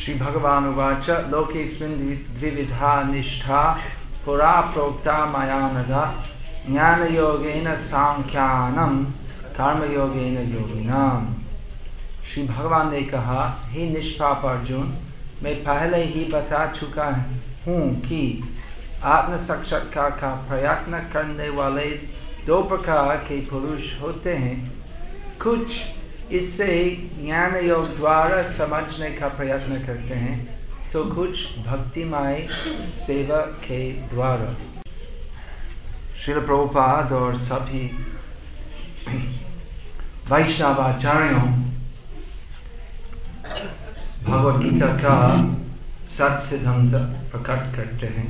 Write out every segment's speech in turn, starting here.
श्री भगवान उवाच लोकेस्मिन् द्विविधा निष्ठा पुरा प्रोक्ता मया नघ ज्ञानयोगेन सांख्यानं कर्मयोगेन योगिनाम्। श्री भगवान ने कहा, हे निष्पाप अर्जुन, मैं पहले ही बता चुका हूँ कि आत्म साक्षात्कार का प्रयत्न करने वाले दो प्रकार के पुरुष होते हैं। कुछ इससे ज्ञान योग द्वारा समझने का प्रयत्न करते हैं, तो कुछ भक्तिमय सेवा के द्वारा। श्रील प्रभुपाद और सभी वैष्णवाचार्यों भगवद गीता का सत सिद्धांत प्रकट करते हैं।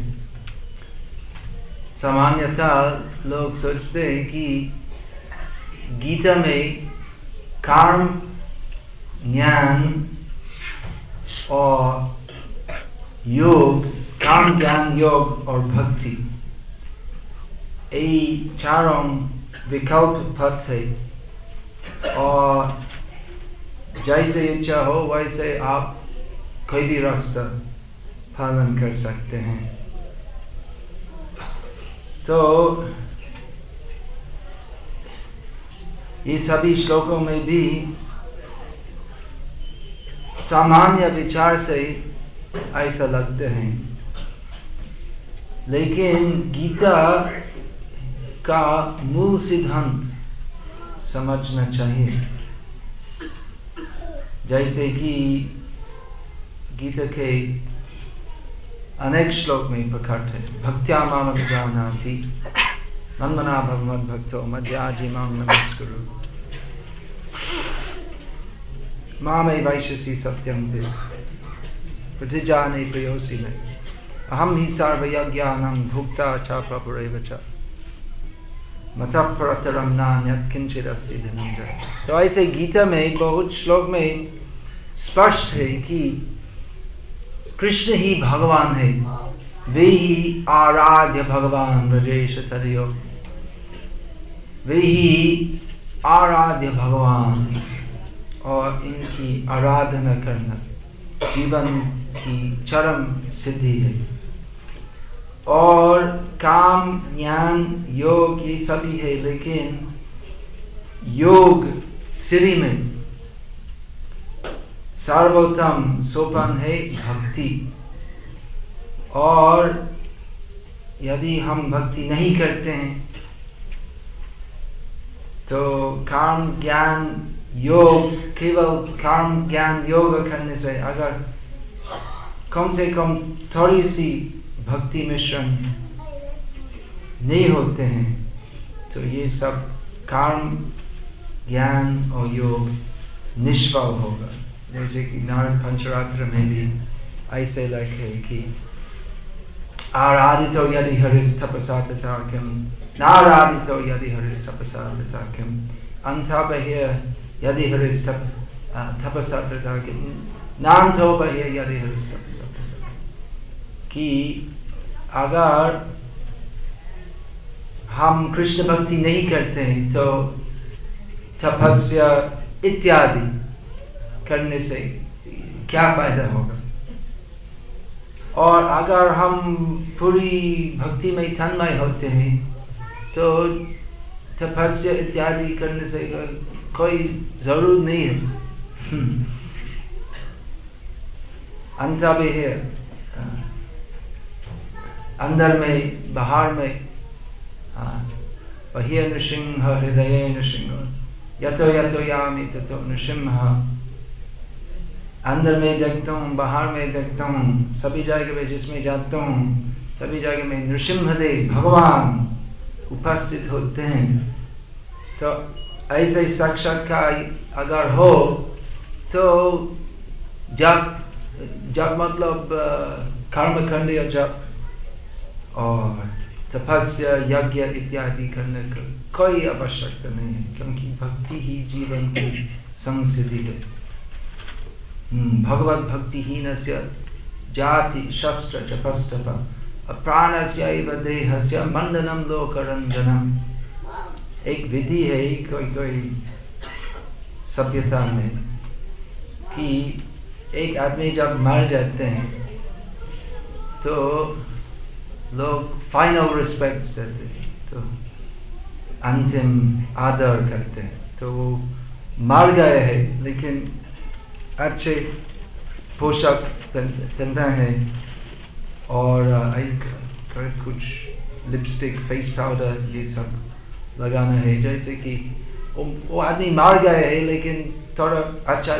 सामान्यतः लोग सोचते हैं कि गीता में कर्म, ज्ञान और योग, कर्म, ज्ञान, योग और भक्ति, ये चारों विकल्प पथ है और जैसे इच्छा हो वैसे आप कोई भी रास्ता पालन कर सकते हैं। तो ये सभी श्लोकों में भी सामान्य विचार से ऐसा लगते हैं, लेकिन गीता का मूल सिद्धांत समझना चाहिए। जैसे कि गीता के अनेक श्लोक में प्रकट है, भक्त्या माम अभिजानाति मन्मना भव मद्भक्तो मद्याजी मां नमस्कुरु मामे वैश्यसि सत्यं ते प्रतिजाने प्रियोसि मे अहम ही सर्वयज्ञानां भुक्ता च प्रभुरेव च मतः परतरं नान्यत् किंचिदस्ति धनंजय। तो ऐसे गीता में बहुत श्लोक में स्पष्ट है कि कृष्ण ही भगवान है, वे ही आराध्य भगवान ब्रजेश तरियो, वे ही आराध्य भगवान और इनकी आराधना करना जीवन की चरम सिद्धि है। और काम, ज्ञान, योग ये सभी है, लेकिन योग सिरी में सर्वोत्तम सोपान है भक्ति। और यदि हम भक्ति नहीं करते हैं तो कर्म, ज्ञान, योग, केवल कर्म, ज्ञान, योग करने से अगर कम से कम थोड़ी सी भक्ति मिश्रण नहीं होते हैं तो ये सब कर्म, ज्ञान और योग निष्फल होगा। जैसे कि नारद पंचरात्र में भी ऐसे लिखे कि आराधितो यदि हरिस्तपसा तथा किम नाराधितो यदि हरिस्तपसा तथा किम अंतर्बह्य यदि हरिस्तपसा तथा किम नान्तोबह्य यदि हरिस्तपसा तथा। कि अगर हम कृष्ण भक्ति नहीं करते हैं तो तपस्या इत्यादि करने से क्या फायदा होगा। और अगर हम पूरी भक्ति में तन्मय होते हैं तो तपस्या इत्यादि करने से कोई जरूरत नहीं है। अंतर्बह्य अंदर में, बाहर में, बाह्य नृसिंह हृदय नृसिंह यतो यतो यामि ततो नृसिंह। अंदर में देखता हूँ, बाहर में देखता हूँ, सभी जगह में जिसमें जाता हूँ सभी जगह में नृसिंहदेव भगवान उपस्थित होते हैं। तो ऐसे साक्षात्कार अगर हो तो जब मतलब कर्मकांड या जब और तपस्या, यज्ञ इत्यादि करने का कोई आवश्यकता नहीं है, क्योंकि भक्ति ही जीवन की संसिद्धि है। भगवत भक्तिहीनस्य जाति शस्त्र जपस्तप प्राणस्यैव देहस्य मंडनम लोकरंजनम। एक विधि है कोई सभ्यता में कि एक आदमी जब मर जाते हैं तो लोग फाइनल रिस्पेक्ट देते हैं, तो अंतिम आदर करते हैं। तो वो मर गए हैं लेकिन अच्छे पोशाक पहनता है और कुछ लिपस्टिक, फेस पाउडर ये सब लगाना है, जैसे कि वो आदमी मर गए है लेकिन थोड़ा अच्छा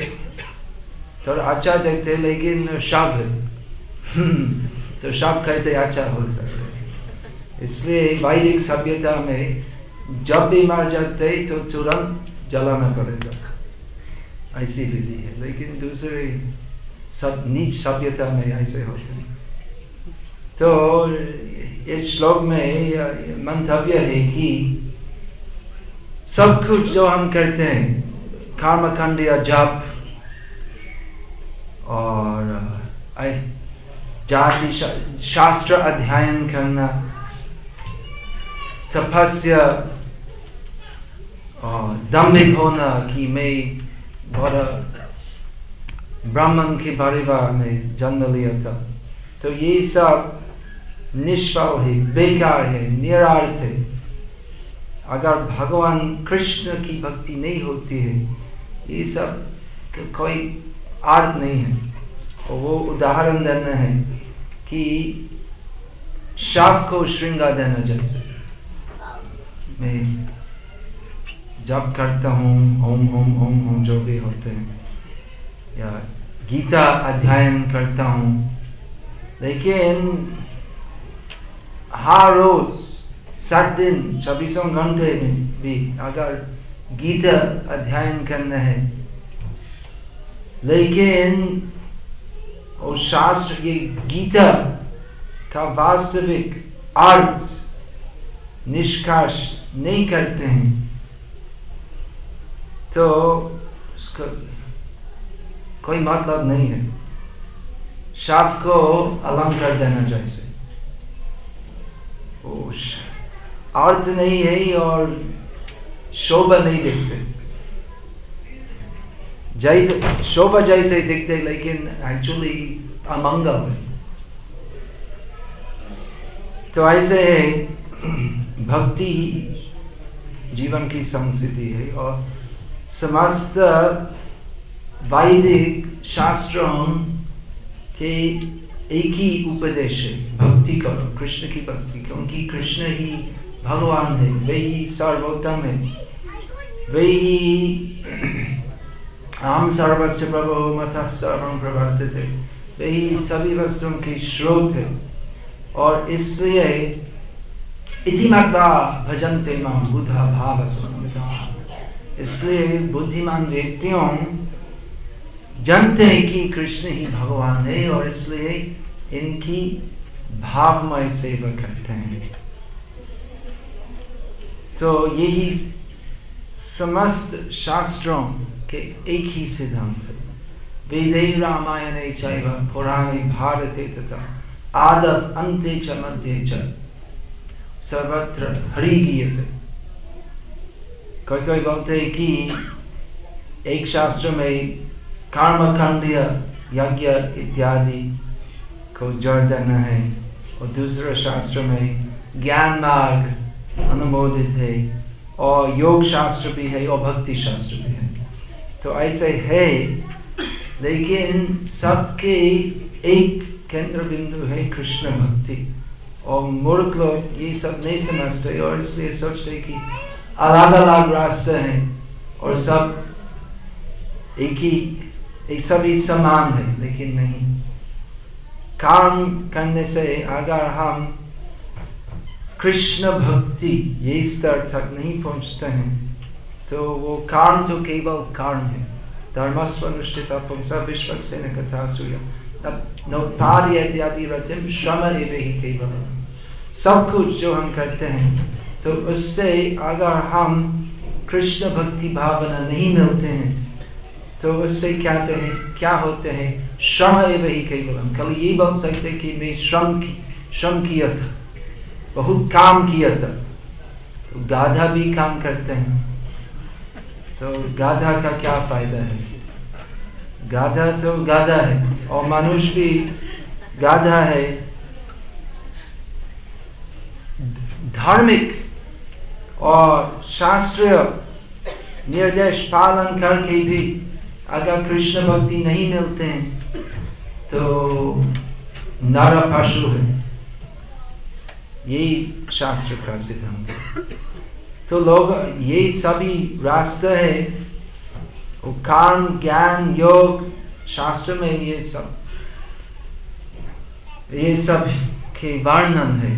देखते लेकिन शव है तो शव कैसे अच्छा हो सकता है? इसलिए वैदिक सभ्यता में जब भी मर जाते तो तुरंत जलाना पड़ेगा, ऐसी विधि है। लेकिन दूसरे सब नीच सभ्यता में ऐसे होते हैं। तो इस श्लोक में मंतव्य है कि सब कुछ जो हम करते हैं, कर्मकांड या जप और जाति शास्त्र अध्ययन करना, तपस्या और दम्भिक होना कि मैं बड़ा ब्राह्मण के परिवार में जन्म लिया था, तो ये सब निष्फल है, बेकार है, निरार्थ है। अगर भगवान कृष्ण की भक्ति नहीं होती है, ये सब कोई अर्थ नहीं है। और वो उदाहरण देना है कि शाप को श्रृंगार देना, जैसे मैं जप करता हूँ ओम ओम ओम ओम जो भी होते हैं, या गीता अध्ययन करता हूँ, लेकिन हर रोज 7 दिन 24 घंटे में भी अगर गीता अध्ययन करना है, लेकिन और शास्त्र ये गीता का वास्तविक अर्थ निष्कर्ष नहीं करते हैं, तो उसका कोई मतलब नहीं है। शाप को अलंकार देना जैसे अर्थ नहीं है और शोभा नहीं दिखते, जैसे शोभा जैसे दिखते लेकिन एक्चुअली अमंगल है। तो ऐसे है भक्ति ही जीवन की संस्कृति है और समस्त वैदिक शास्त्रों के एक ही उपदेश है, भक्ति करो, कृष्ण की भक्ति, क्योंकि कृष्ण ही भगवान है, वे ही सर्वोत्तम है, वे ही अहम सर्वस्य प्रभो मतः सर्वं प्रवर्तते, वे ही सभी वस्तुओं के स्रोत है। और इसलिए इति मत्वा भजन्ते मां बुधा भाव समन्विताः, इसलिए बुद्धिमान व्यक्तियों जानते हैं कि कृष्ण ही भगवान है और इसलिए इनकी भावमय सेवा करते हैं। तो यही समस्त शास्त्रों के एक ही सिद्धांत है। वेदे रामायणे चैव पुराणे भारते तथा आदव अन्ते च मध्ये च सर्वत्र हरि गीयते। कोई कोई बोलते हैं कि एक शास्त्र में कर्मकांड यज्ञ इत्यादि को जोड़ देना है और दूसरे शास्त्र में ज्ञान मार्ग अनुमोदित है और योग शास्त्र भी है और भक्ति शास्त्र भी है। तो ऐसे है, लेकिन सबके एक केंद्र बिंदु है कृष्ण भक्ति। और मूर्ख लोग ये सब नहीं समझते और इसलिए सोचते कि अलग अलग रास्ते हैं और सब एक सभी समान है, लेकिन नहीं। काम करने से अगर हम कृष्ण भक्ति ये स्तर तक नहीं पहुंचते हैं तो वो कर्म तो केवल कर्म है। धर्मस्वनुष्ठिता पुंसा विश्वक्सेन कथासु नोत्पादयति अतिरतिम श्रम एव हि केवलम्। सब कुछ जो हम करते हैं तो उससे अगर हम कृष्ण भक्ति भावना नहीं मिलते हैं तो उससे क्या होते हैं, श्रम एव हि केवलम्। कल ये बोल सकते कि मैं श्रम किया था, बहुत काम किया था। तो गाधा भी काम करते हैं, तो गाधा का क्या फायदा है? गाधा तो गाधा है और मनुष्य भी गाधा है। धार्मिक और शास्त्रीय निर्देश पालन करके भी अगर कृष्ण भक्ति नहीं मिलते हैं तो नर पशु है, यही शास्त्र का सिद्धांत है। तो लोग ये सभी रास्ते है, कर्म ज्ञान योग शास्त्र में ये सब के वर्णन है।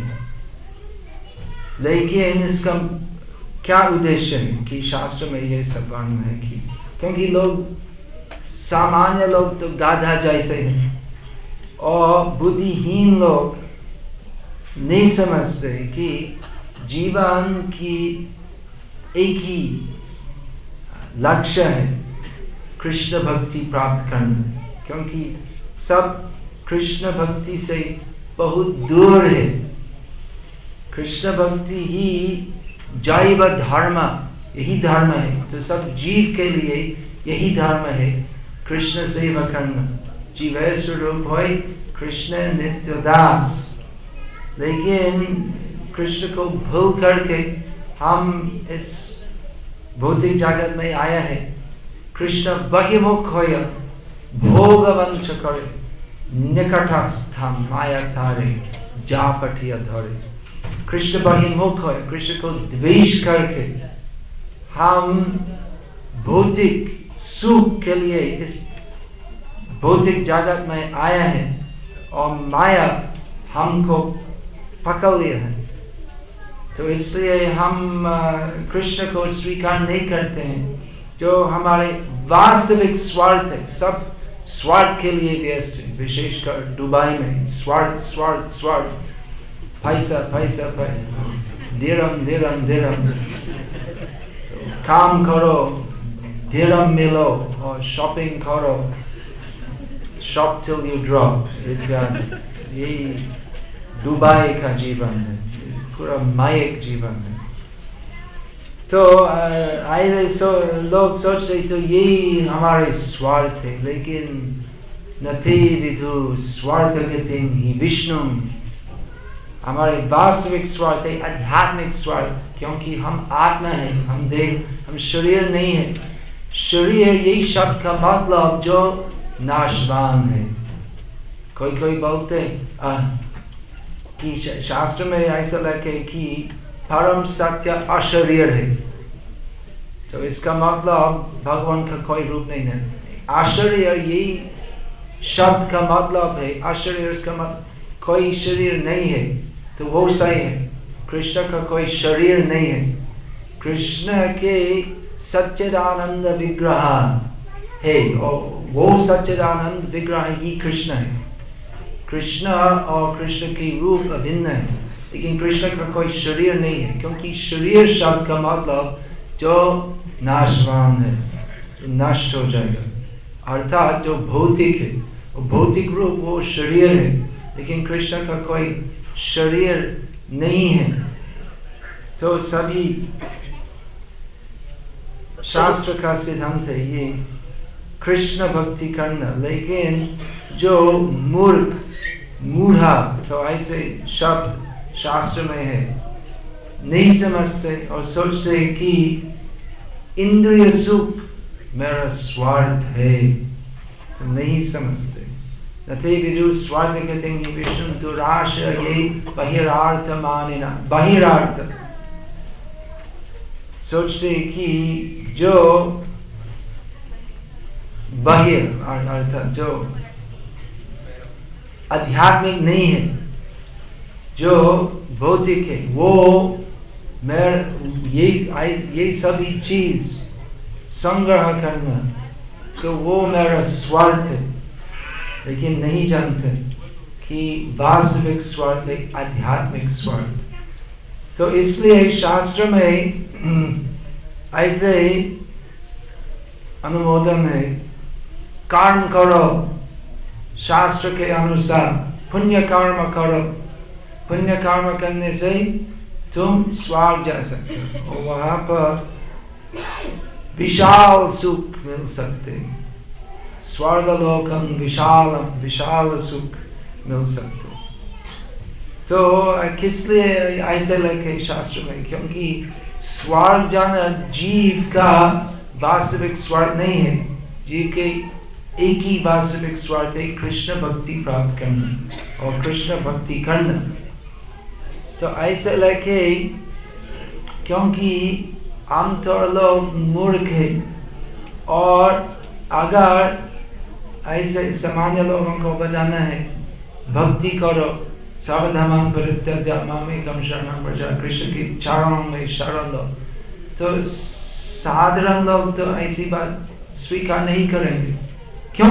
लेकिन इसका क्या उद्देश्य है कि शास्त्र में ये सब वर्णन है कि क्योंकि लोग सामान्य लोग तो गाधा जैसे हैं और बुद्धिहीन लोग नहीं समझते कि जीवन की एक ही लक्ष्य है कृष्ण भक्ति प्राप्त करना, क्योंकि सब कृष्ण भक्ति से बहुत दूर है। कृष्ण भक्ति ही जैव धर्म, यही धर्म है। तो सब जीव के लिए यही धर्म है कृष्ण सेवा करना। जीव स्वरूप है कृष्ण नित्य दास। लेकिन कृष्ण को भूल करके हम इस भौतिक जगत में आया है। कृष्ण बहिमुख होय भोगवंश करे, निकटस्थम माया तारे जा पठिया धरे। कृष्ण बहिमुख है, कृष्ण को द्वेष करके हम भौतिक सुख के लिए इस भौतिक जगत में आया है और माया हमको पकड़ लिया है। तो इसलिए हम कृष्ण को स्वीकार नहीं करते हैं, जो हमारे वास्तविक स्वार्थ है। सब स्वार्थ के लिए व्यस्त है, विशेषकर दुबई में स्वार्थ स्वार्थ स्वार्थ, पैसा पैसा पैसा, दिरम दिरम दिरम। तो काम करो, दिरम मिलो और शॉपिंग करो, शॉप टिल यू ड्रॉप। यही दुबई का जीवन है, पूरा मायिक जीवन है। तो ऐसे लोग सोचते तो यही हमारे स्वार्थ है, लेकिन नति विदु स्वार्थ गतिं हि विष्णु। हमारे वास्तविक स्वार्थ है आध्यात्मिक स्वार्थ, क्योंकि हम आत्मा है, हम देह, हम शरीर नहीं है। शरीर यही शब्द का मतलब जो नाशवान है। कोई बोलते कि शास्त्र में ऐसा लिखे कि परम सत्य अशरीर है, तो इसका मतलब भगवान का कोई रूप नहीं है। अशरीर यही शब्द का मतलब है। अशरीर इसका मतलब कोई शरीर नहीं है, तो वो सही है। कृष्ण का कोई शरीर नहीं है। कृष्ण के सच्चिदानंद विग्रह है और वो सच्चिदानंद विग्रह ही कृष्ण है। कृष्ण और कृष्ण की रूप अभिन्न है, लेकिन कृष्ण का कोई शरीर नहीं है, क्योंकि शरीर शब्द का मतलब जो नाशवान है, जो नष्ट हो जाएगा, अर्थात जो भौतिक है। भौतिक रूप वो शरीर है, लेकिन कृष्ण का कोई शरीर नहीं है। तो सभी शास्त्र का सिद्धांत है ये कृष्ण भक्ति करना। लेकिन जो मूढ़ा, तो ऐसे शब्द शास्त्र में है, नहीं समझते और सोचते कि इंद्रिय सुख मेरा स्वार्थ है, तो नहीं समझते। नते विदु स्वार्थ गतिं हि विष्णु दुराशये बहिरार्थ मानिना। बहिरार्थ सोचते कि जो बाह्य अर्थात जो आध्यात्मिक नहीं है, जो भौतिक है, वो ये सभी चीज संग्रह करना, तो वो मेरा स्वार्थ है। लेकिन नहीं जानते कि वास्तविक स्वार्थ है आध्यात्मिक स्वार्थ। तो इसलिए शास्त्र में ऐसे अनुमोदन है, कर्म करो शास्त्र के अनुसार, पुण्य कर्म करो। पुण्य कर्म करने से तुम स्वर्ग जा सकते हो और वहां पर विशाल सुख मिल सकते, स्वर्गलोकम विशालम, विशाल सुख मिल सकते। तो किस लिए ऐसे लिखे शास्त्र में? क्योंकि स्वर्ग जाना जीव का वास्तविक स्वर्ग नहीं है। जीव के एक ही वास्तविक स्वार्थ है, कृष्ण भक्ति प्राप्त करना और कृष्ण भक्ति करना। तो ऐसे लेके, क्योंकि आमतौर लोग मूर्ख है, और अगर ऐसे सामान्य लोगों को बताना है भक्ति करो, सर्वधर्मान् परित्यज्य मामेकं शरणं व्रज, कृष्ण की चरणों में शरण लो, तो साधारण लोग तो ऐसी बात स्वीकार नहीं करेंगे। क्यों?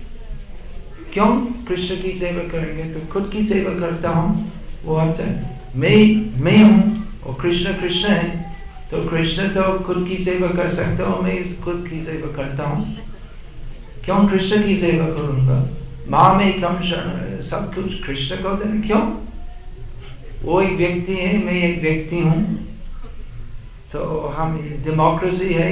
कृष्ण की सेवा करेंगे तो खुद की सेवा करता हूँ, वो अच्छा है। मैं हूँ और कृष्ण है, तो कृष्ण तो खुद की सेवा कर सकता हूँ, मैं खुद की सेवा करता हूँ, क्यों कृष्ण की सेवा करूंगा? मामेकं शरणं, सब कुछ कृष्ण को देना, क्यों? वो एक व्यक्ति है, मैं एक व्यक्ति हूँ, तो हम डेमोक्रेसी है,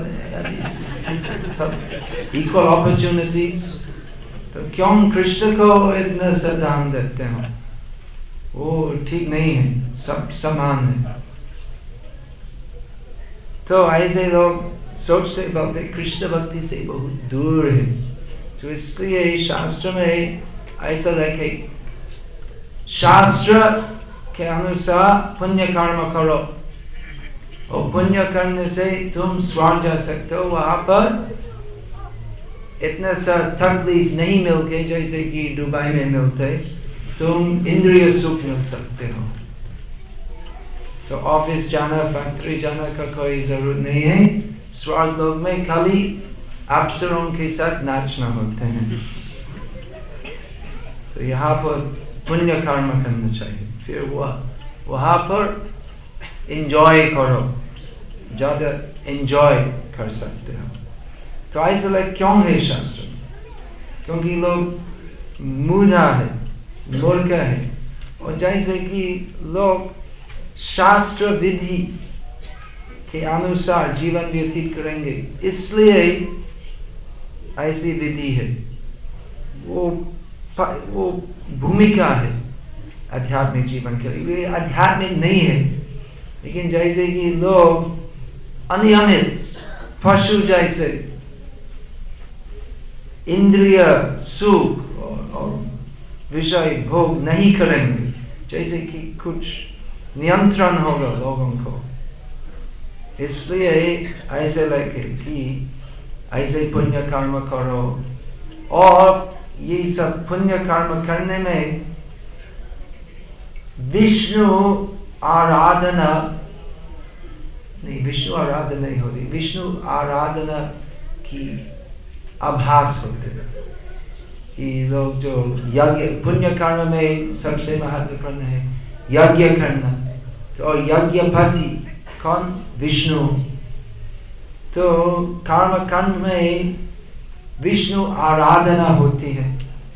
सब इक्वल अपॉर्चुनिटीज, तो क्यों कृष्ण को इतना श्रद्धा देते हैं? वो ठीक नहीं है, सब समान है। तो ऐसे लोग सोचते बोलते कृष्ण भक्ति से बहुत दूर है, तो इसलिए शास्त्र में ऐसा लिखे, शास्त्र के अनुसार पुण्य कर्म करो, और पुण्य करने से तुम स्वर्ग जा सकते हो। वहां पर इतना सा तकलीफ नहीं मिलते जैसे कि दुबई में मिलते, तुम इंद्रिय सुख मिल सकते हो। तो ऑफिस जाना, फैक्ट्री जाना का कोई जरूरत नहीं है। स्वर्ग लोक में खाली अप्सरों के साथ नाचना होते हैं। तो यहाँ पर पुण्य कर्म करना चाहिए, फिर वहां पर एंजॉय करो, ज्यादा एंजॉय कर सकते हो। तो ऐसा क्यों है शास्त्र? क्योंकि लोग मूढ़ा है, मूर्ख है, और जैसे कि लोग शास्त्र विधि के अनुसार जीवन व्यतीत करेंगे, इसलिए ऐसी विधि है, वो भूमिका है आध्यात्मिक जीवन के लिए, आध्यात्मिक नहीं है। लेकिन जैसे कि लोग अनियमित पशु जैसे इंद्रिय सुख और विषय भोग नहीं करेंगे, जैसे कि कुछ नियंत्रण होगा लोगों को, इसलिए ऐसे लगे कि ऐसे पुण्य कर्म करो। और ये सब पुण्य कर्म करने में विष्णु आराधना नहीं होती, विष्णु आराधना की आभास होते हैं। कि लोग जो यज्ञ, पुण्य कर्म में सबसे महत्वपूर्ण है यज्ञ करना, तो और यज्ञपति कौन? विष्णु। तो कर्म में विष्णु आराधना होती है,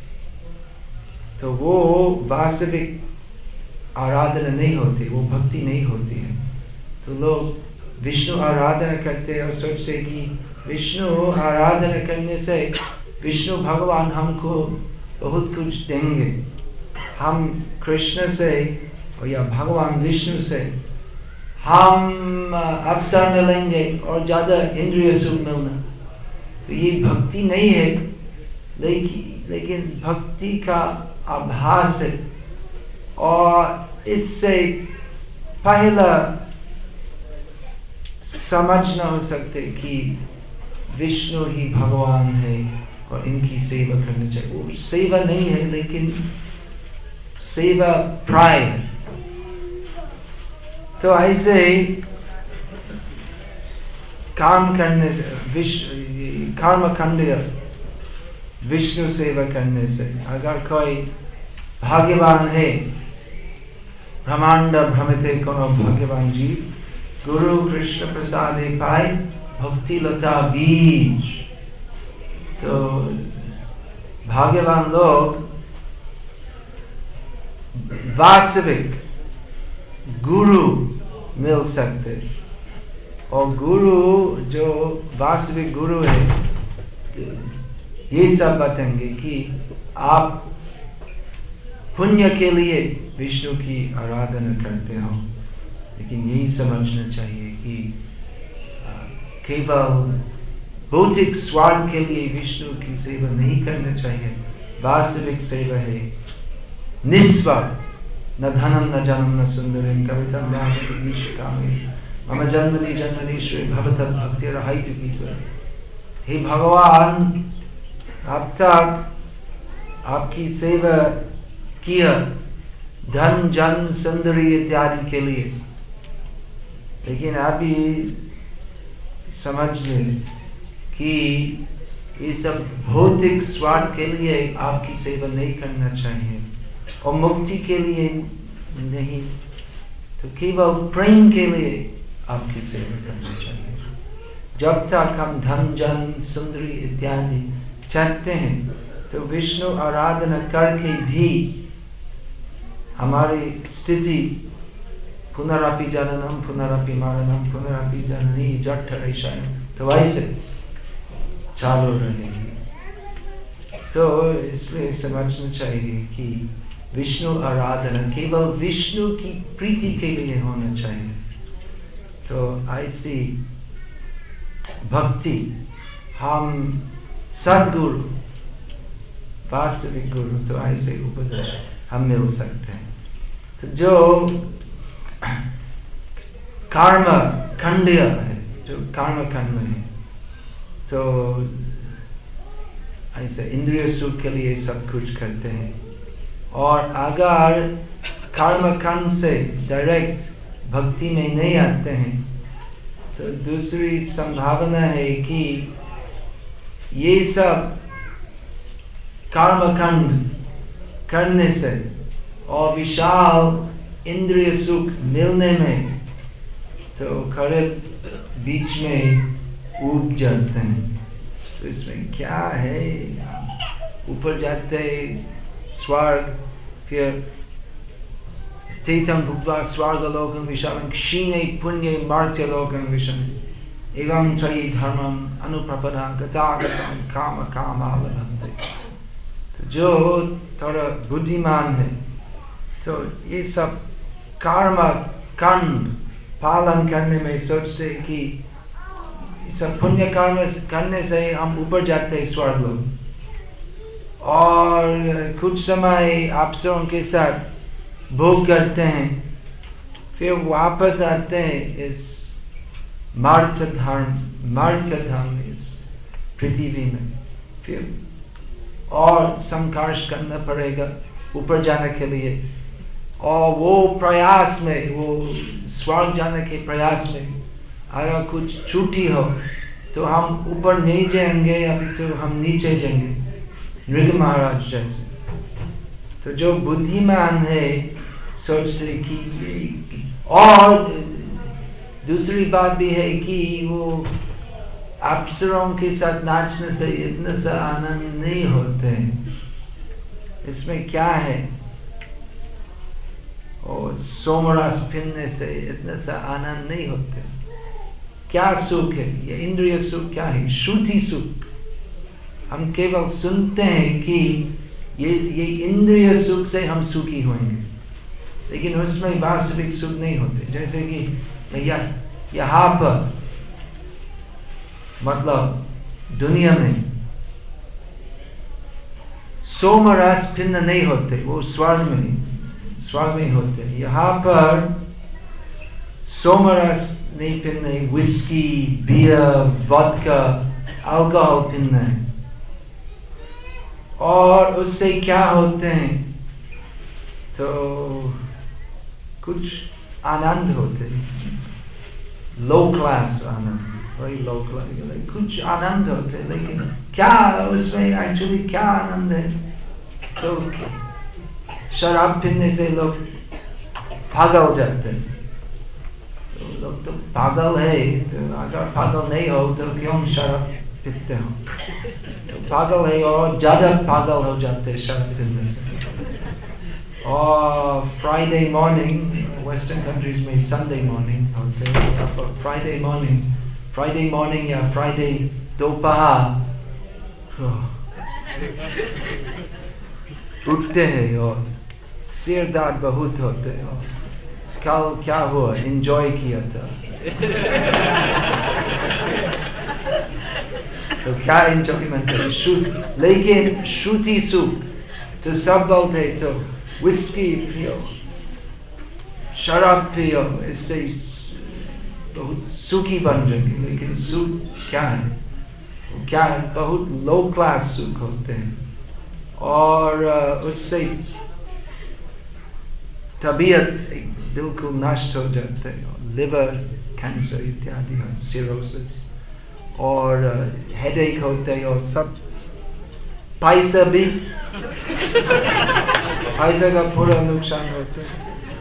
तो वो वास्तविक आराधना नहीं होती, वो भक्ति नहीं होती है। तो लोग विष्णु आराधना करते हैं और सोचते कि विष्णु आराधना करने से विष्णु भगवान हमको बहुत कुछ देंगे, हम कृष्ण से और या भगवान विष्णु से हम अवसर मिलेंगे और ज्यादा इंद्रिय सुख मिलना। तो ये भक्ति नहीं है, लेकिन भक्ति का आभास है। और इससे पहला समझना हो सकते कि विष्णु ही भगवान है और इनकी सेवा करनी चाहिए। वो सेवा नहीं है, लेकिन सेवा प्राय है। तो ऐसे काम करने से, कर्म खंड विष्णु सेवा करने से, अगर कोई भाग्यवान है, ब्रह्मांड भ्रमिते कोनो भाग्यवान जीव, गुरु कृष्ण प्रसादे पाए भक्ति लता बीज। तो भाग्यवान लोग वास्तविक गुरु मिल सकते, और गुरु जो वास्तविक गुरु है, ये सब बताएंगे कि आप पुण्य के लिए विष्णु की आराधना करते हो, लेकिन यही समझना चाहिए कि केवल भौतिक स्वार्थ के लिए विष्णु की सेवा नहीं करना चाहिए। वास्तविक सेवा है निस्वार्थ। न धनम न जनम न सुंदरम कवितम राजनीकामी मम जन्मनि जन्मनि श्री भवतः भक्तिरहित विद्वा। हे भगवान, अब तक आपकी सेवा किया धन जन सुंदरी इत्यादि के लिए, लेकिन अभी समझ लें कि ये सब भौतिक स्वार्थ के लिए आपकी सेवा नहीं करना चाहिए और मुक्ति के लिए नहीं, तो केवल प्रेम के लिए आपकी सेवा करना चाहिए। जब तक हम धन जन सुंदरी इत्यादि चाहते हैं तो विष्णु आराधना करके भी हमारी स्थिति पुनरपि जननम पुनरपि मरणम पुनरपि जननी जठर शयनम, तो वैसे चालू रहेगी। तो इसलिए समझना चाहिए कि विष्णु आराधना केवल विष्णु की प्रीति के लिए होना चाहिए। तो ऐसी भक्ति हम सद्गुरु वास्तविक गुरु, तो ऐसे उपदेश हम मिल सकते हैं। तो जो कर्म खंडीय है, जो कर्म खंड है, तो ऐसे इंद्रिय सुख के लिए सब कुछ करते हैं। और अगर कर्म खंड से डायरेक्ट भक्ति में नहीं आते हैं तो दूसरी संभावना है कि ये सब कर्म खंड करने से और विशाल इंद्रिय सुख मिलने में तो करीब बीच में उब जाते हैं। तो इसमें क्या है, ऊपर जाते स्वर्ग, फिर तीर्थम भुक्त्वा स्वर्गलोकं विशन्ति क्षीणे पुण्ये मर्त्यलोकं विशन्ति एवं त्रयी धर्मं अनुप्रपदा गतागतं काम कामालभन्ते। तो जो थोड़ा बुद्धिमान है तो ये सब कर्म कांड पालन करने में सोचते कि सब पुण्य कर्म करने से हम ऊपर जाते हैं स्वर्ग लोक, और कुछ समय अप्सरों के साथ भोग करते हैं, फिर वापस आते हैं इस मर्त्य धर्म इस पृथ्वी में, फिर और संघर्ष करना पड़ेगा ऊपर जाने के लिए। और वो प्रयास में, वो स्वर्ग जाने के प्रयास में अगर कुछ छूटी हो तो हम ऊपर नहीं जाएंगे, अभी तो हम नीचे जाएंगे, नृग महाराज जैसे। तो जो बुद्धिमान है सोचते कि ये, और दूसरी बात भी है कि वो अप्सरों के साथ नाचने से इतना सा आनंद नहीं होते हैं। इसमें क्या है, और सोमरस पीने से इतना सा आनंद नहीं होते। क्या सुख है ये इंद्रिय सुख? क्या है? श्रुति सुख। हम केवल सुनते हैं कि ये इंद्रिय सुख से हम सुखी होंगे, लेकिन उसमें वास्तविक सुख नहीं होते। जैसे कि यहाँ पर मतलब दुनिया में सोमरस भिन्न नहीं होते, वो स्वर्ग में होते। यहाँ पर सोमरस नहीं पीना, विस्की, बियर, वोडका, अल्कोहल पीना है। और उससे क्या होते हैं, तो कुछ आनंद होते, लो क्लास आनंद, वही लो क्लास कुछ आनंद होते, लेकिन क्या उसमें एक्चुअली क्या आनंद है? तो शराब पीने से लोग पागल जाते हैं। तो लोग तो पागल है, तो अगर पागल नहीं हो तो क्यों शराब पीते हो? तो पागल है और ज्यादा पागल हो जाते हैं शराब पीने से। और फ्राइडे मॉर्निंग, वेस्टर्न कंट्रीज में संडे मॉर्निंग होते हैं, यहाँ पर फ्राइडे मॉर्निंग या फ्राइडे दोपहर उठते हैं और सिर दर्द बहुत होते हैं और कल क्या हुआ, एंजॉय किया था। तो क्या एंजॉयमेंट है? लेकिन श्रुति सुख तो सब बोलते तो विस्की पियो, शराब पियो, इससे बहुत सुखी बन जाएंगे। लेकिन सुख क्या है? क्या है? बहुत लो क्लास सुख होते हैं और उससे तबीयत बिल्कुल नष्ट हो जाते हैं। लिवर कैंसर इत्यादि, सिरोसिस और हेडेक होते हैं और सब पैसा भी पैसा का पूरा नुकसान होता है।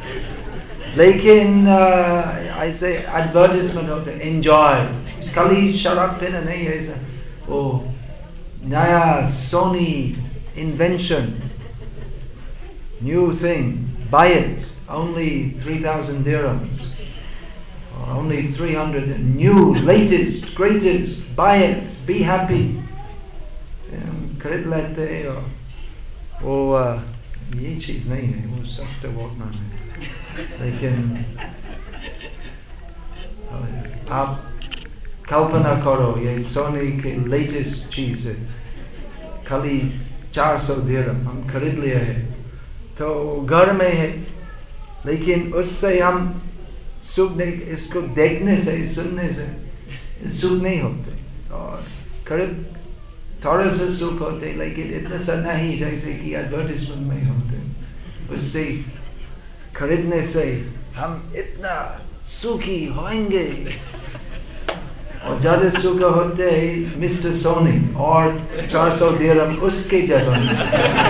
लेकिन ऐसे एडवर्टाइजमेंट होते हैं, एंजॉय, खाली शराब पीना नहीं है ऐसा। ओ नया Sony invention, new thing, buy it, only 3,000 dirhams, or only 300, new, latest, greatest, buy it, be happy. खरीद लेते हैं और वो ये चीज़ नहीं है, वो सस्ता वॉकमैन है। लेकिन आप कल्पना करो, ये सोनी की लेटेस्ट चीज़ है, खाली 400 दिरहम हम खरीद लिए है, तो घर में है। लेकिन उससे हम सुख नहीं, इसको देखने से, सुनने से सुख नहीं होते। और करीब थोड़ा सा सुख होते, लेकिन इतना सा नहीं जैसे कि एडवर्टाइजमेंट में होते। उससे खरीदने से हम इतना सुखी होंगे और ज्यादा सुख होते हैं मिस्टर सोनी और 400 दिरहम उसके जगह में।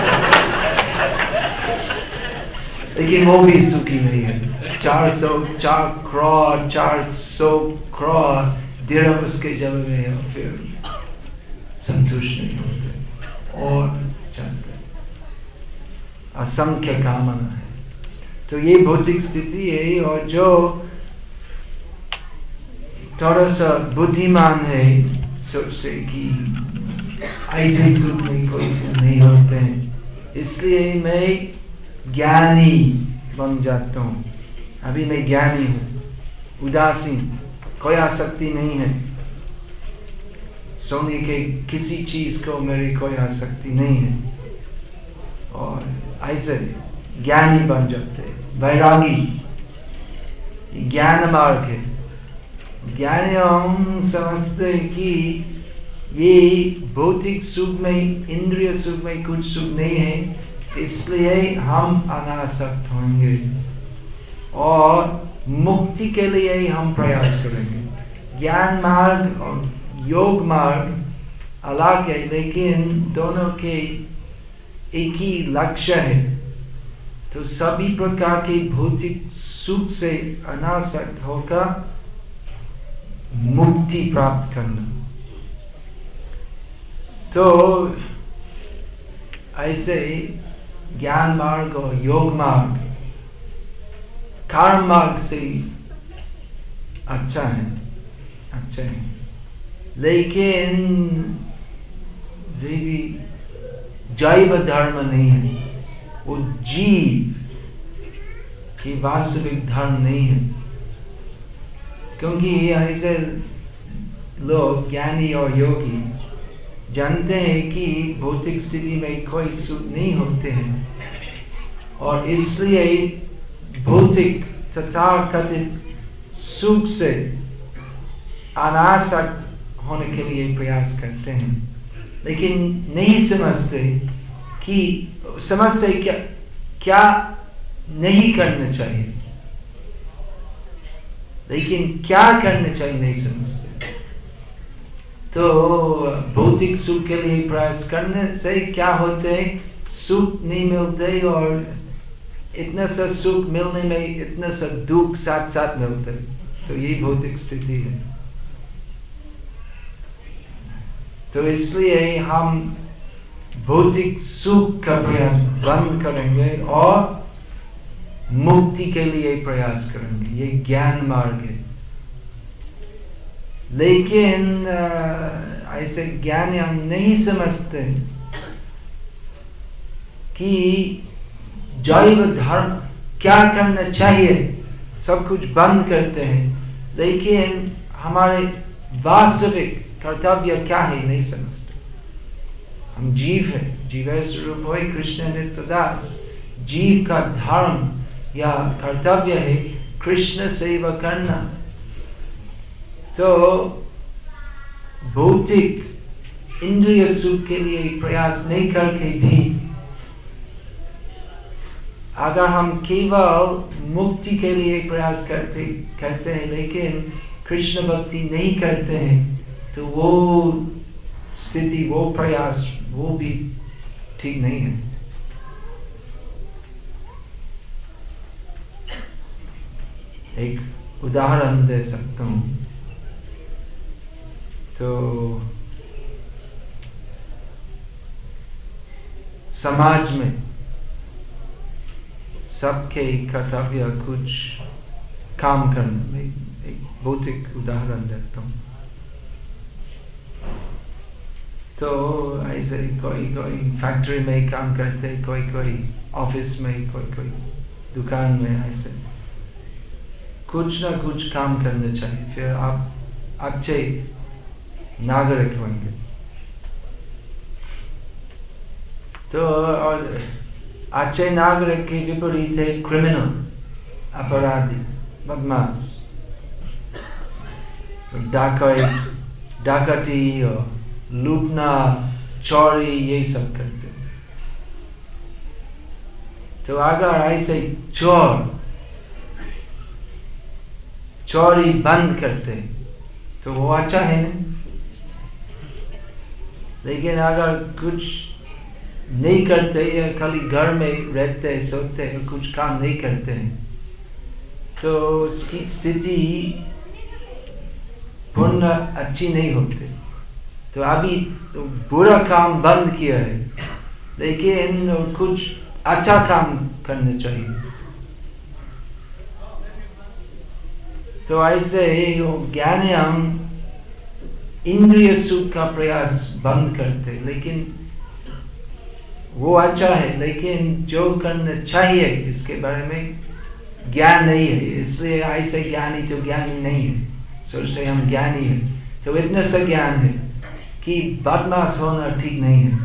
लेकिन वो भी सुखी नहीं है। 400 करोड़ दिरहम उसके जगह में है, फिर संतुष्ट नहीं होते और चाहते, असंख्य कामना है। तो ये भौतिक स्थिति है। और जो थोड़ा सा बुद्धिमान है सोचते कि ऐसे सुख नहीं, कोई सुख नहीं होते हैं, इसलिए मैं ज्ञानी बन जाता हूँ। अभी मैं ज्ञानी हूँ, उदासीन, कोई आसक्ति नहीं है, सोने के किसी चीज को मेरी कोई आसक्ति नहीं है। और ऐसे ज्ञानी बन जाते, वैरागी, ज्ञान मार्ग है। ज्ञानी हम समझते कि ये भौतिक सुख में, इंद्रिय सुख में कुछ सुख नहीं है, इसलिए हम अनासक्त होंगे और मुक्ति के लिए हम प्रयास करेंगे। ज्ञान मार्ग और योग मार्ग अलग है, लेकिन दोनों के एक ही लक्ष्य है। तो सभी प्रकार के भौतिक सुख से अनासक्त होकर मुक्ति प्राप्त करना। तो ऐसे ज्ञान मार्ग और योग मार्ग कर्म मार्ग से अच्छा है, लेकिन वे भी जैव धर्म नहीं है, वो जीव की वास्तविक धर्म नहीं है। क्योंकि ऐसे लोग ज्ञानी और योगी जानते हैं कि भौतिक स्थिति में कोई सुख नहीं होते हैं, और इसलिए भौतिक तथा कथित सुख से अनासक्त होने के लिए प्रयास करते हैं। लेकिन नहीं समझते क्या नहीं करना चाहिए, लेकिन क्या करना चाहिए नहीं समझते। तो भौतिक सुख के लिए प्रयास करने से क्या होते, सुख नहीं मिलते, और इतना सा सुख मिलने में इतना सा दुख साथ साथ मिलते। तो ये भौतिक स्थिति है। तो इसलिए हम भौतिक सुख का प्रयास बंद करेंगे और मुक्ति के लिए प्रयास करेंगे। ये ज्ञान मार्ग है। लेकिन ऐसे ज्ञान हम नहीं समझते कि जैव धर्म क्या करना चाहिए, सब कुछ बंद करते हैं, लेकिन हमारे वास्तविक कर्तव्य क्या है नहीं समझते। हम जीव है, जीव स्वरूप है कृष्ण नित्य दास। जीव का धर्म या कर्तव्य है कृष्ण सेवा करना। तो भौतिक इंद्रिय सुख के लिए प्रयास नहीं करके भी अगर हम केवल मुक्ति के लिए प्रयास करते हैं लेकिन कृष्ण भक्ति नहीं करते हैं, तो वो स्थिति, वो प्रयास, वो भी ठीक नहीं है। एक उदाहरण दे सकता हूँ। तो समाज में सबके कर्तव्य कुछ काम करना। मैं एक भौतिक उदाहरण देता हूँ। तो ऐसे कोई फैक्ट्री में काम करते, कोई ऑफिस में, कोई दुकान में, ऐसे कुछ ना कुछ काम करना चाहिए, फिर आप अच्छे नागरिक होंगे। तो और अच्छे नागरिक के विपरीत है क्रिमिनल, अपराधी, बदमाश, डाकैती और लूटना, चोरी, ये सब करते। तो अगर ऐसे चोरी बंद करते तो वो अच्छा है ना। लेकिन अगर कुछ नहीं करते या खाली घर में रहते, सोते, कुछ काम नहीं करते हैं, तो उसकी स्थिति पूर्ण अच्छी नहीं होती। तो अभी तो बुरा काम बंद किया है, लेकिन कुछ अच्छा काम करना चाहिए। तो ऐसे ही ज्ञान हम इंद्रिय सुख का प्रयास बंद करते, लेकिन वो अच्छा है, लेकिन जो करना चाहिए इसके बारे में ज्ञान नहीं है, इसलिए ऐसे ज्ञानी तो ज्ञानी नहीं है, सोचते हम ज्ञानी है। तो इतना सा ज्ञान है कि बदमाश होना ठीक नहीं है।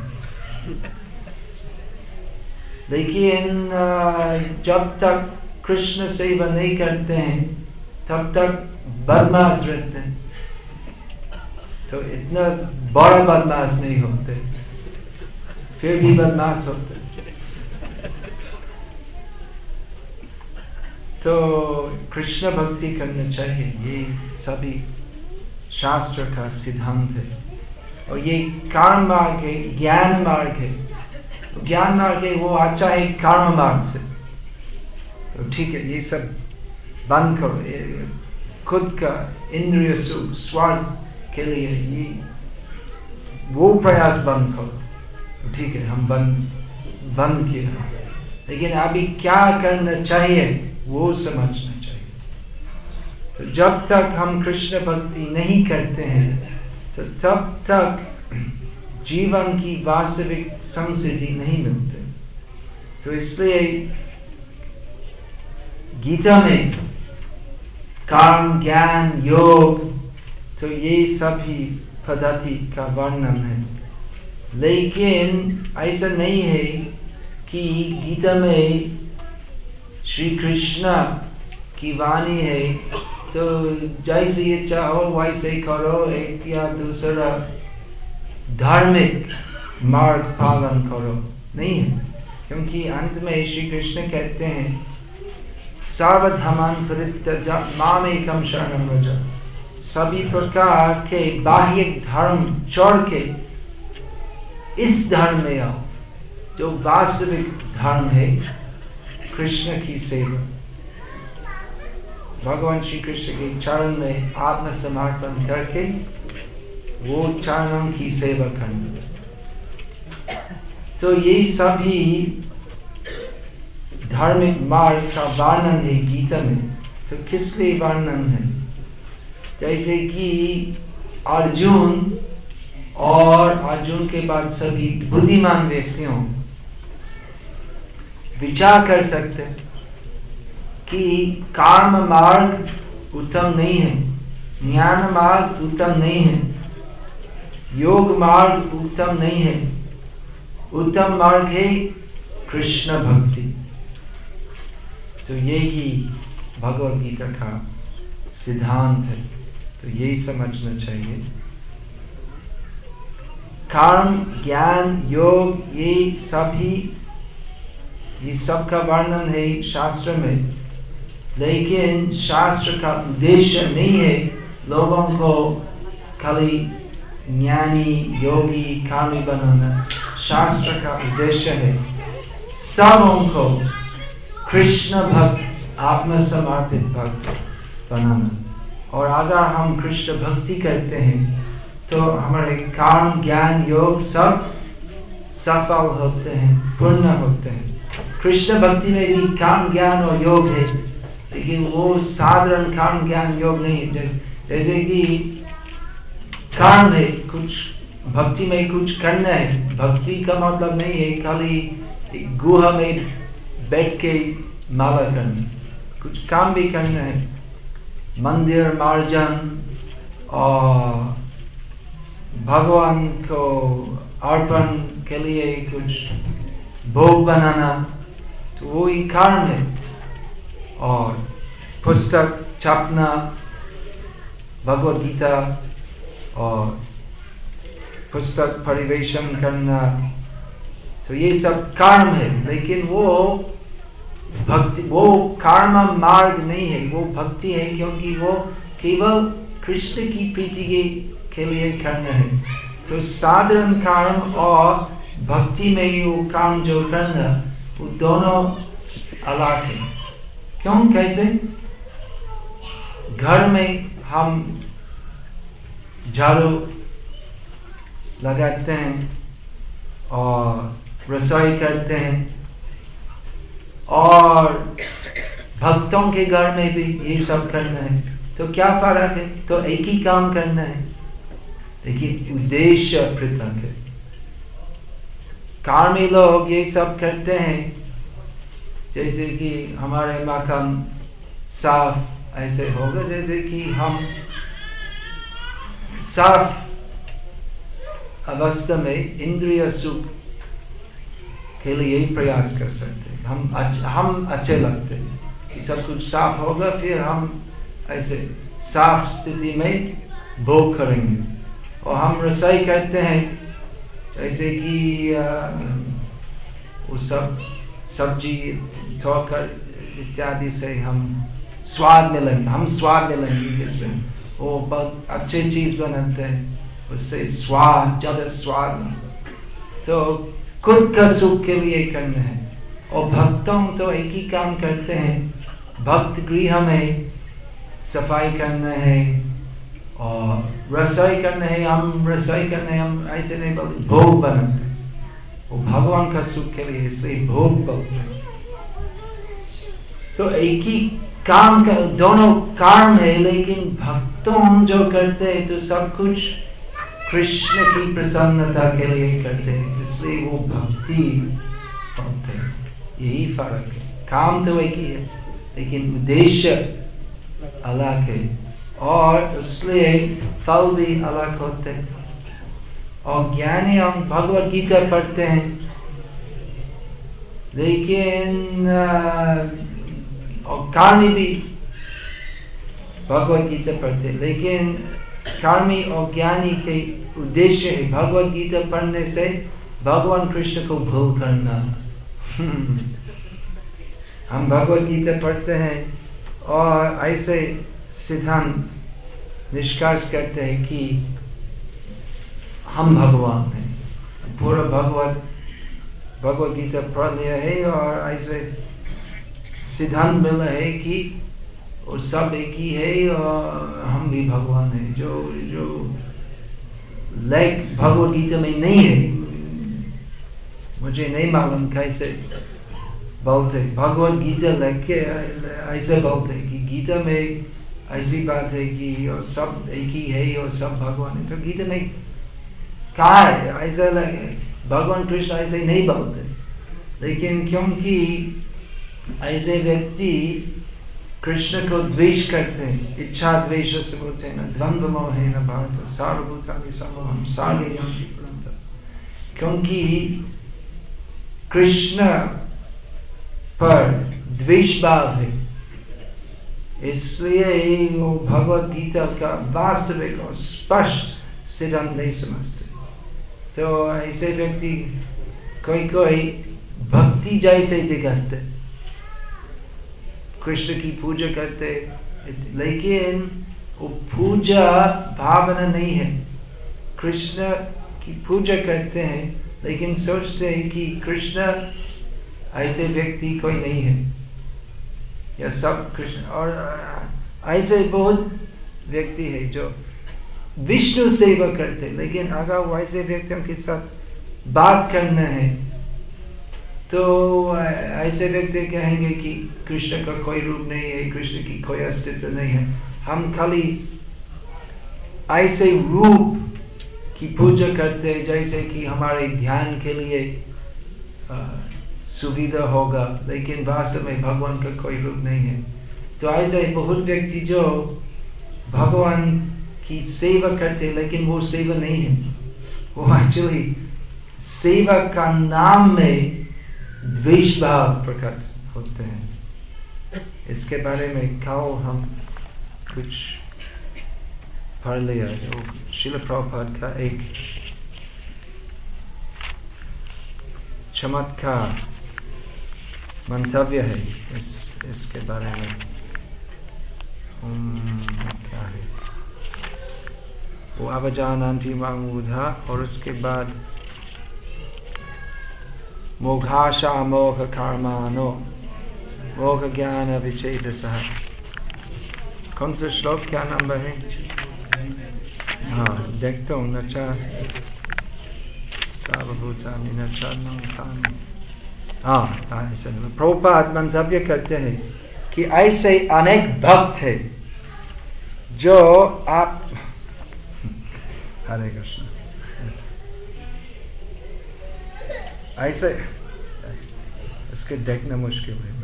लेकिन जब तक कृष्ण सेवा नहीं करते हैं तब तक बदमाश रहते हैं। तो इतना बड़ा बदमाश नहीं होते, फिर भी बदमाश होते। तो कृष्ण भक्ति करना चाहिए, ये सभी शास्त्र का सिद्धांत है। और ये कर्म मार्ग है, ज्ञान मार्ग है। तो ज्ञान मार्ग है वो अच्छा है कर्म मार्ग से। तो ठीक है, ये सब बंद करो, खुद का इंद्रिय सुख स्वार्थ के लिए ये वो प्रयास बंद करो। ठीक है, हम बंद किया, लेकिन अभी क्या करना चाहिए वो समझना चाहिए। तो जब तक हम कृष्ण भक्ति नहीं करते हैं तो तब तक जीवन की वास्तविक संसिद्धि नहीं मिलती। तो इसलिए गीता में कर्म, ज्ञान, योग, तो ये सभी पद्धति का वर्णन है। लेकिन ऐसा नहीं है कि गीता में श्री कृष्ण की वाणी है तो जैसे ये चाहो वैसे करो, एक या दूसरा धार्मिक मार्ग पालन करो, नहीं है। क्योंकि अंत में श्री कृष्ण कहते हैं सर्वधर्मान् परित्यज्य मामेकं शरणं व्रज। सभी प्रकार के बाह्य धर्म छोड़ के इस धर्म में आओ जो वास्तविक धर्म है, कृष्ण की सेवा। भगवान श्री कृष्ण के चरण में आत्मसमर्पण करके वो चरणों की सेवा करना। तो ये सभी धार्मिक मार्ग का वर्णन है गीता में। तो किस लिए वर्णन है? जैसे कि अर्जुन और अर्जुन के बाद सभी बुद्धिमान व्यक्तियों विचार कर सकते कि कर्म मार्ग उत्तम नहीं है, ज्ञान मार्ग उत्तम नहीं है, योग मार्ग उत्तम नहीं है। उत्तम मार्ग है कृष्ण भक्ति। तो यही भगवद गीता का सिद्धांत है। तो यही समझना चाहिए। कर्म, ज्ञान, योग ये सब का वर्णन है शास्त्र में, लेकिन शास्त्र का उद्देश्य नहीं है लोगों को खाली ज्ञानी, योगी, कर्मी बनाना। शास्त्र का उद्देश्य है सबों को कृष्ण भक्त, आत्मसमर्पित भक्त बनाना। और अगर हम कृष्ण भक्ति करते हैं तो हमारे कर्म, ज्ञान, योग सब सफल होते हैं, पूर्ण होते हैं। कृष्ण भक्ति में भी कर्म, ज्ञान और योग है, लेकिन वो साधारण कर्म, ज्ञान, योग नहीं है। जैसे कि कर्म है, कुछ भक्ति में कुछ करना है। भक्ति का मतलब नहीं है खाली गुहा में बैठ के माला करना, कुछ काम भी करना है। मंदिर मार्जन और भगवान को अर्पण के लिए कुछ भोग बनाना, तो वो ही कर्म है। और पुस्तक छापना, भगवद गीता और पुस्तक परिवेशन करना, तो ये सब कर्म है। लेकिन वो भक्ति, वो कर्म मार्ग नहीं है, वो भक्ति है, क्योंकि वो केवल कृष्ण की प्रीति के लिए करना है। तो साधारण कर्म और भक्ति में वो कर्म जो करना, वो दोनों अलग है। क्यों, कैसे? घर में हम झाड़ू लगाते हैं और रसोई करते हैं, और भक्तों के घर में भी ये सब करना है। तो क्या फर्क है? तो एक ही काम करना है, लेकिन उद्देश्य पृथक है। कर्मी लोग ये सब करते हैं, जैसे कि हमारे मकान साफ ऐसे होगा, जैसे कि हम साफ अवस्था में इंद्रिय सुख के लिए प्रयास कर सकते हैं। हम अच्छे लगते हैं कि सब कुछ साफ होगा, फिर हम ऐसे साफ स्थिति में भोग करेंगे। और हम रसोई करते हैं, जैसे कि वो सब सब्जी धोकर इत्यादि से हम स्वाद मिलेंगे इसमें। वो बहुत अच्छी चीज बनाते हैं, उससे ज्यादा स्वाद। तो खुद का सुख के लिए करना है। और भक्तों तो एक ही काम करते हैं, भक्त गृह में सफाई करना है और रसोई करना है। हम रसोई करना है, हम ऐसे नहीं बोलते भोग बनाते हैं, वो भगवान का सुख के लिए, इसलिए भोग बोलते हैं। तो एक ही काम का दोनों काम है, लेकिन भक्तों जो करते हैं तो सब कुछ कृष्ण की प्रसन्नता के लिए करते हैं, इसलिए वो भक्ति बोलते हैं। यही फर्क है। काम तो एक ही है, लेकिन उद्देश्य अलग है, और इसलिए फल भी अलग होते हैं। और ज्ञानी हम भगवद गीता पढ़ते हैं, लेकिन और कर्मी भी भगवद गीता पढ़ते हैं, लेकिन कर्मी और ज्ञानी के उद्देश्य है भगवद गीता पढ़ने से भगवान कृष्ण को भूल करना। हम भगवद गीता पढ़ते हैं और ऐसे सिद्धांत निष्कर्ष करते हैं कि हम भगवान हैं। पूरा भगवद गीता पढ़ लिया है और ऐसे सिद्धांत मिला है कि और सब एक ही है और हम भी भगवान हैं। जो लेख भगवद गीता में नहीं है, मुझे नहीं मालूम कैसे बोलते। भगवद गीता लिख के ऐसे बोलते कि गीता में ऐसी बात है कि और सब एक ही है और सब भगवान है। तो गीता में कहा है ऐसा लगे, भगवान कृष्ण ऐसे नहीं बोलते, लेकिन क्योंकि ऐसे व्यक्ति कृष्ण को द्वेष करते हैं, इच्छा द्वेष से बोलते हैं ना, द्वंद्व मोहेन भारत सार्वभूतानि समोहम सालेयम विपुलंत। क्योंकि कृष्ण पर द्वेष भाव है, इसलिए वो भगवत गीता का वास्तविक और स्पष्ट सिद्धांत नहीं समझते। तो ऐसे व्यक्ति कोई भक्ति जैसे दिखाते, कृष्ण की पूजा करते, लेकिन वो पूजा भावना नहीं है। कृष्ण की पूजा करते हैं लेकिन सोचते हैं कि कृष्ण ऐसे व्यक्ति कोई नहीं है, या सब कृष्ण। और ऐसे बहुत व्यक्ति है जो विष्णु सेवा करते, लेकिन अगर वो ऐसे व्यक्तियों के साथ बात करना है तो ऐसे व्यक्ति कहेंगे कि कृष्ण का कोई रूप नहीं है, कृष्ण की कोई अस्तित्व नहीं है, हम खाली ऐसे रूप की पूजा करते हैं जैसे कि हमारे ध्यान के लिए सुविधा होगा, लेकिन वास्तव में भगवान का कोई रूप नहीं है। तो ऐसे बहुत व्यक्ति जो भगवान की सेवा करते लेकिन वो सेवा नहीं है, वो एक्चुअली सेवा का नाम में द्वेष भाव प्रकट होते हैं। इसके बारे में कल हम कुछ पढ़ लिया, जो श्रील प्रभुपाद का एक चमत्कार मंतव्य है इसके बारे में। क्या है वो, अवजानन्ति मां मूढ़ा, और उसके बाद मोघाशा मोघ कर्मानो मोघ ज्ञान विचेतसः। कौन सा श्लोक, क्या नंबर है? हाँ देखता हूँ। नचा सार्वभूतानि नचान्नं कानि। हाँ ऐसे प्रभुपाद मंतव्य करते हैं कि ऐसे अनेक भक्त है जो आप हरे कृष्ण ऐसे, इसके देखना मुश्किल है।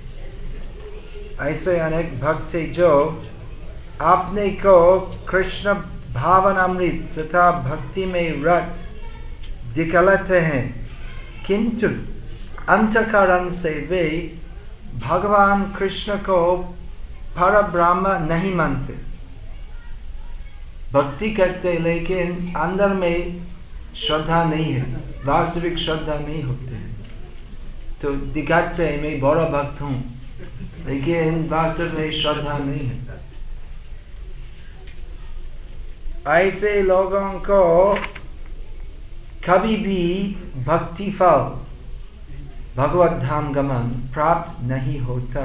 ऐसे अनेक भक्त है जो आपने को कृष्ण भावनामृत तथा भक्ति में रत दिखलाते हैं, किंतु अंतःकरण से वे भगवान कृष्ण को पर ब्रह्म नहीं मानते। भक्ति करते लेकिन अंदर में श्रद्धा नहीं है, वास्तविक श्रद्धा नहीं होती है। तो दिखाते हैं मैं बड़ा भक्त हूँ, लेकिन वास्तव में श्रद्धा नहीं है। ऐसे लोगों को कभी भी भक्ति फल भगवत धाम गमन प्राप्त नहीं होता,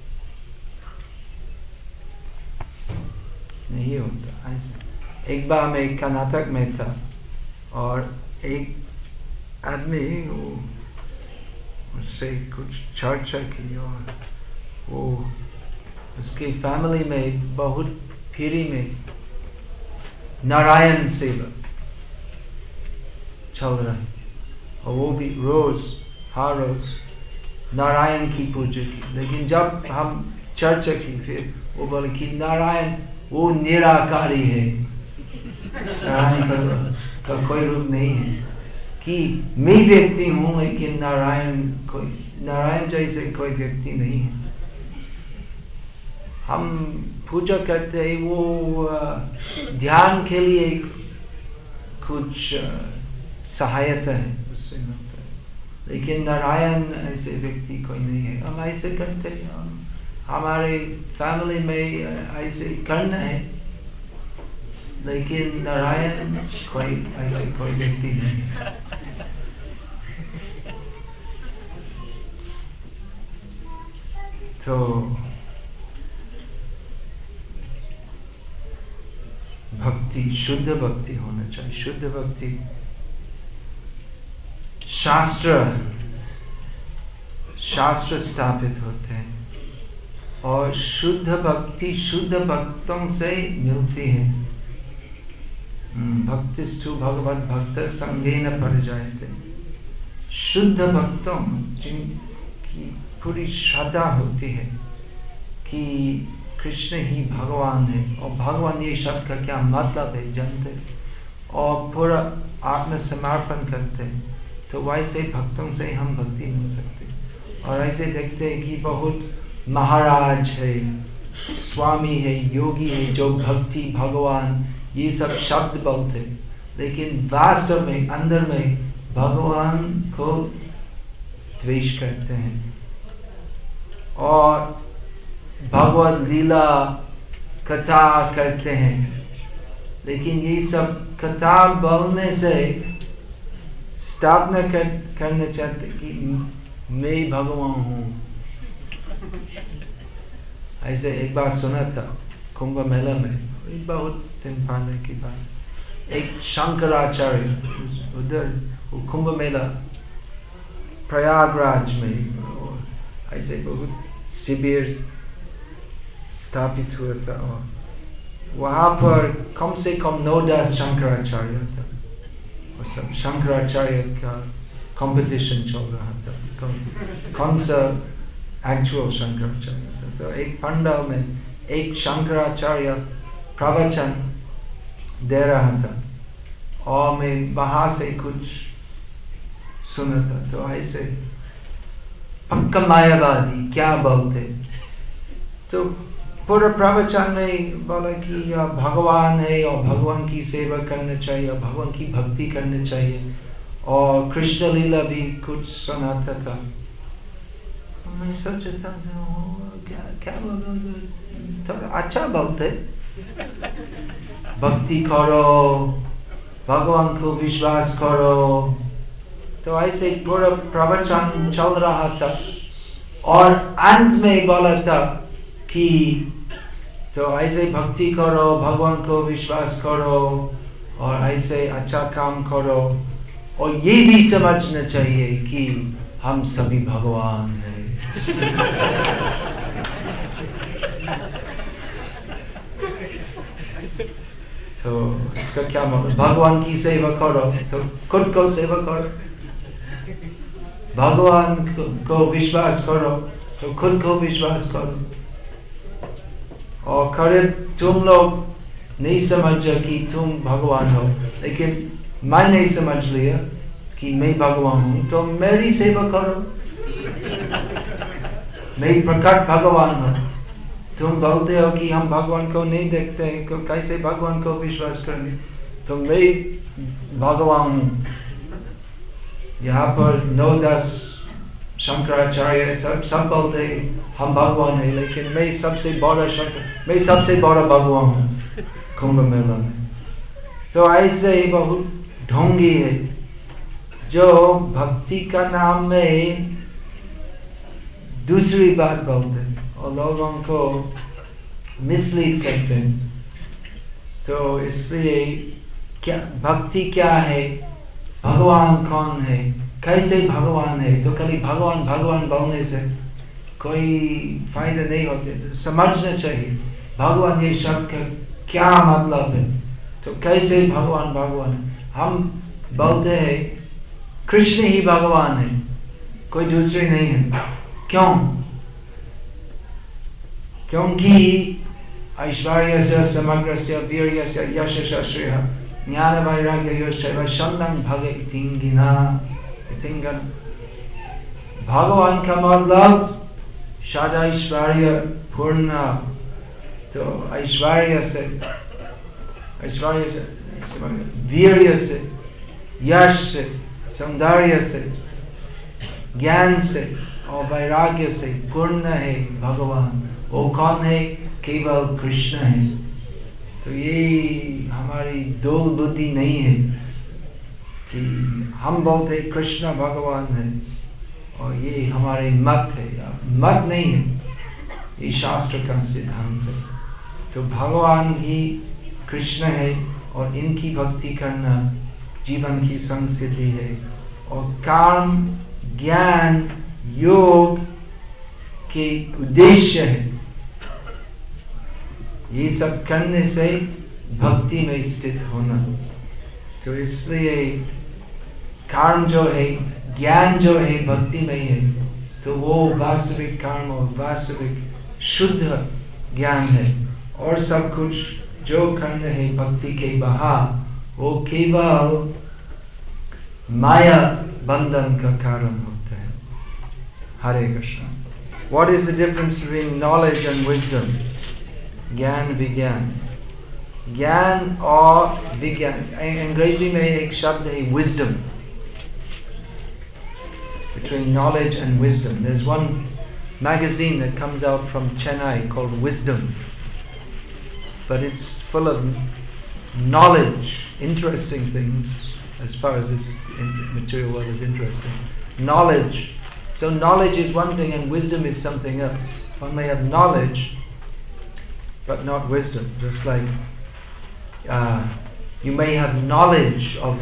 नहीं होता। ऐसे एक बार मैं कर्नाटक में था और एक आदमी उससे कुछ चर्चा की, और वो उसकी फैमिली में बहुत पीढ़ी में नारायण सेवा चल रही थी, और वो भी रोज हर रोज नारायण की पूजा की। लेकिन जब हम चर्चा की फिर वो बोले कि नारायण वो निराकारी है, नारायण का कोई रूप नहीं है, कि मैं व्यक्ति हूँ लेकिन नारायण जैसे कोई व्यक्ति नहीं है। हम पूजा करते हैं वो ध्यान के लिए कुछ सहायता है उससे मिलता है, लेकिन नारायण ऐसे व्यक्ति कोई नहीं है। हम ऐसे करते हैं, हमारे फैमिली में ऐसे करना है, लेकिन नारायण कोई ऐसे कोई व्यक्ति नहीं है। तो भक्ति शुद्ध भक्ति होना चाहिए। शुद्ध भक्ति शास्त्र स्थापित होते हैं, और शुद्ध भक्ति शुद्ध भक्तों से मिलती है। भक्तिस्तु भगवत भक्त संगेन परिजायते। शुद्ध भक्तों जिनकी पूरी श्रद्धा होती है कि कृष्ण ही भगवान है और भगवान ये शब्द का क्या मतलब है जानते और पूरा आत्मसमर्पण करते हैं, तो वैसे भक्तों से हम भक्ति मिल सकते। और ऐसे देखते हैं कि बहुत महाराज है, स्वामी है, योगी है, जो भक्ति भगवान ये सब शब्द बोलते, लेकिन वास्तव में अंदर में भगवान को द्वेष करते हैं और भगवत लीला कथा करते हैं। लेकिन ये सब कथा बोलने से स्थापना करना चाहते कि मैं भगवान हूँ। ऐसे एक बार सुना था कुंभ मेला में, बहुत दिन पहले की बात, एक शंकराचार्य उधर कुंभ मेला प्रयागराज में ऐसे बहुत शिविर स्थापित हुआ था और वहाँ पर कम से कम 9-10 शंकराचार्य था और सब शंकराचार्य का कंपटीशन चल रहा था, कौन सा एक्चुअल शंकराचार्य था। तो एक पंडाल में एक शंकराचार्य प्रवचन दे रहा था और मैं वहाँ से कुछ सुना था। तो ऐसे पक्का मायावादी क्या बोलते, तो पूरा प्रवचन में बोला कि भगवान है और भगवान की सेवा करना चाहिए और भगवान की भक्ति करनी चाहिए और कृष्ण लीला भी कुछ सुनाता था। मैं सोचा था क्या थोड़ा अच्छा बोलते, भक्ति करो, भगवान को विश्वास करो। तो ऐसे पूरा प्रवचन चल रहा था और अंत में बोला था कि तो ऐसे भक्ति करो, भगवान को विश्वास करो और ऐसे अच्छा काम करो और ये भी समझना चाहिए कि हम सभी भगवान हैं। तो इसका क्या मतलब, भगवान की सेवा करो तो खुद को सेवा करो, भगवान को विश्वास करो तो खुद को विश्वास करो। और करीब तुम लोग नहीं समझो कि तुम भगवान हो, लेकिन मैं नहीं समझ लिया कि मैं भगवान हूँ, तो मेरी सेवा करो, मैं प्रकट भगवान हूँ। तुम बोलते हो कि हम भगवान को नहीं देखते हैं, तो कैसे भगवान को विश्वास करेंगे, तो मैं भगवान हूँ। यहाँ पर 9-10 शंकराचार्य सब बोलते हम भगवान है, लेकिन मैं सबसे बड़ा भगवान हूँ कुंभ मेला में। तो ऐसे ही बहुत ढोंगी है जो भक्ति का नाम में दूसरी बात बोलते हैं और लोगों को मिसलीड करते हैं। तो इसलिए क्या भक्ति क्या है, भगवान कौन है, कैसे भगवान है, तो खाली भगवान भगवान बोलने से कोई फायदा नहीं होते। तो समझना चाहिए भगवान ये शब्द का क्या मतलब है, तो कैसे भगवान भगवान है। हम बोलते हैं कृष्ण ही भगवान है, कोई दूसरे नहीं है। क्यों? क्योंकि ऐश्वर्यस्य समग्रस्य वीर्यस्य यशस्य श्रेयः ज्ञान वैराग्ययोश्चैव शरणं भग इतिंगिना। भगवान का मतलब सदैश्वर्य पूर्ण, तो ऐश्वर्य से वीर्य से, यश से, सौंदर्य से, ज्ञान से और वैराग्य से पूर्ण है भगवान। वो कौन है? केवल कृष्ण है। तो ये हमारी दो बुद्धि नहीं है कि हम बोलते कृष्ण भगवान है और ये हमारे मत है, मत नहीं है, ये शास्त्र का सिद्धांत है। तो भगवान ही कृष्ण है और इनकी भक्ति करना जीवन की संसिद्धि है। और कर्म, ज्ञान, योग के उद्देश्य है, ये सब करने से भक्ति में स्थित होना। तो इसलिए कर्म जो है ज्ञान जो है भक्ति में है, तो वो वास्तविक कर्म और वास्तविक शुद्ध ज्ञान है, और सब कुछ जो करना है भक्ति के बाहर, वो केवल माया बंधन का कारण होता है। हरे Krishna. What is the difference between knowledge and wisdom? ज्ञान विज्ञान, ज्ञान और विज्ञान। अंग्रेजी में एक शब्द है wisdom. Between knowledge and wisdom, there's one magazine that comes out from Chennai called Wisdom, but it's full of knowledge, interesting things, as far as this material world is interesting. Knowledge. So knowledge is one thing and wisdom is something else. One may have knowledge but not wisdom. Just like you may have knowledge of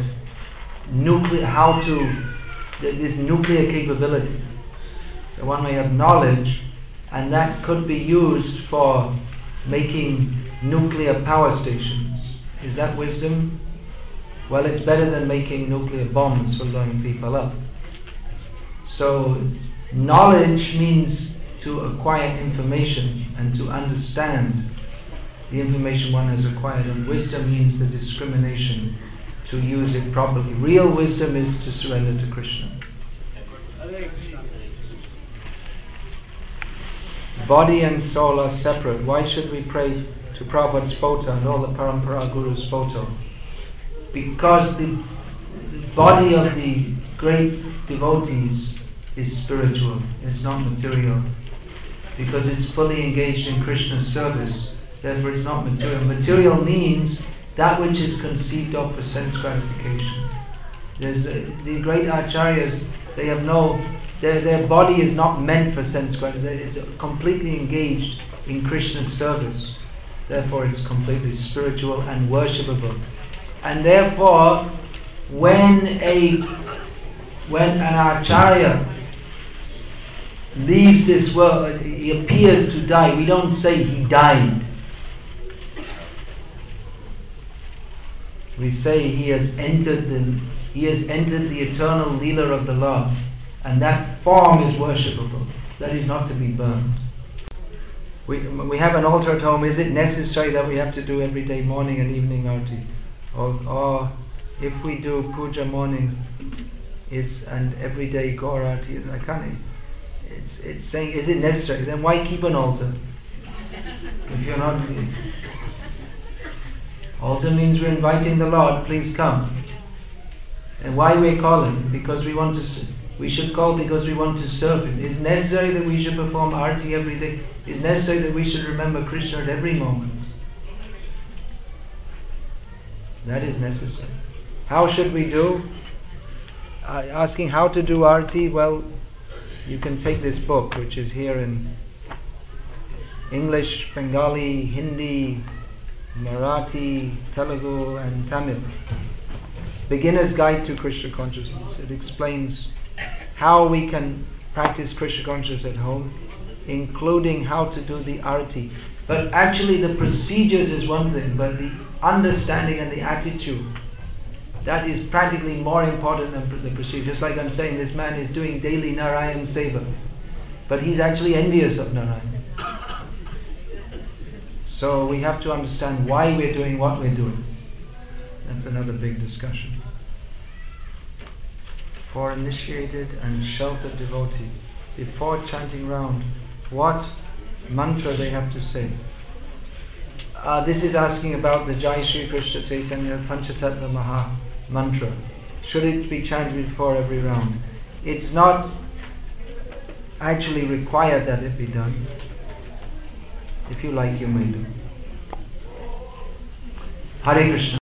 this nuclear capability. So one may have knowledge and that could be used for making nuclear power stations. Is that wisdom? Well, it's better than making nuclear bombs for blowing people up. So knowledge means to acquire information and to understand the information one has acquired, and wisdom means the discrimination to use it properly. Real wisdom is to surrender to Krishna. Body and soul are separate. Why should we pray to Prabhupada's photo and all the Parampara Guru's photo? Because the body of the great devotees is spiritual, it's not material. Because it's fully engaged in Krishna's service, therefore it's not material. Material means that which is conceived of for sense gratification. There's the great acharyas, they have their body is not meant for sense gratification. It's completely engaged in Krishna's service. Therefore it's completely spiritual and worshipable. And therefore, when an acharya leaves this world, he appears to die, we don't say he died. We say he has entered the eternal Leela of the Lord, and that form is worshipable. That is not to be burned. We have an altar at home. Is it necessary that we have to do every day morning and evening arati? Or if we do puja morning and every day Gaur arati, I can't. It's saying, is it necessary? Then why keep an altar? If you're not, altar means we're inviting the Lord. Please come. And why we're calling? Because we should call because we want to serve Him. Is it necessary that we should perform arati every day? Is it necessary that we should remember Krishna at every moment? That is necessary. How should we do? Asking how to do arati, well, you can take this book, which is here in English, Bengali, Hindi, Marathi, Telugu and Tamil. Beginner's Guide to Krishna Consciousness. It explains how we can practice Krishna consciousness at home, including how to do the arati. But actually the procedures is one thing, but the understanding and the attitude, that is practically more important than the procedure. Just like I'm saying, this man is doing daily Narayan Seva, but he's actually envious of Narayan. So we have to understand why we're doing what we're doing. That's another big discussion. For initiated and sheltered devotee, before chanting round, what mantra they have to say? This is asking about the Jai Shri Krishna Chaitanya Panchatattva Maha mantra. Should it be chanted before every round? It's not actually required that it be done. If you like, you may do. Hare Krishna.